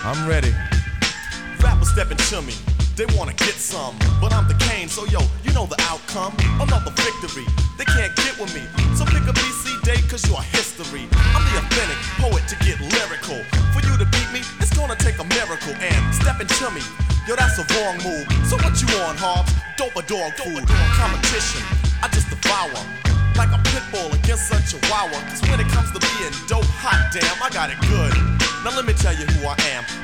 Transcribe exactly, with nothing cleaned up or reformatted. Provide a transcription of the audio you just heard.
I'm ready. Rappers stepping to me, they wanna get some, but I'm the Kane, so yo, you know the outcome. Another victory, they can't get with me. So pick a B C date, cause you're history. I'm the authentic poet to get lyrical. For you to beat me, it's gonna take a miracle. And stepping to me, yo, that's a wrong move. So what you on, Hobbs? Dope or dog food? Competition, I just devour. Like a pit bull against a chihuahua. Cause when it comes to being dope, hot damn, I got it good. Now let me tell you who I am.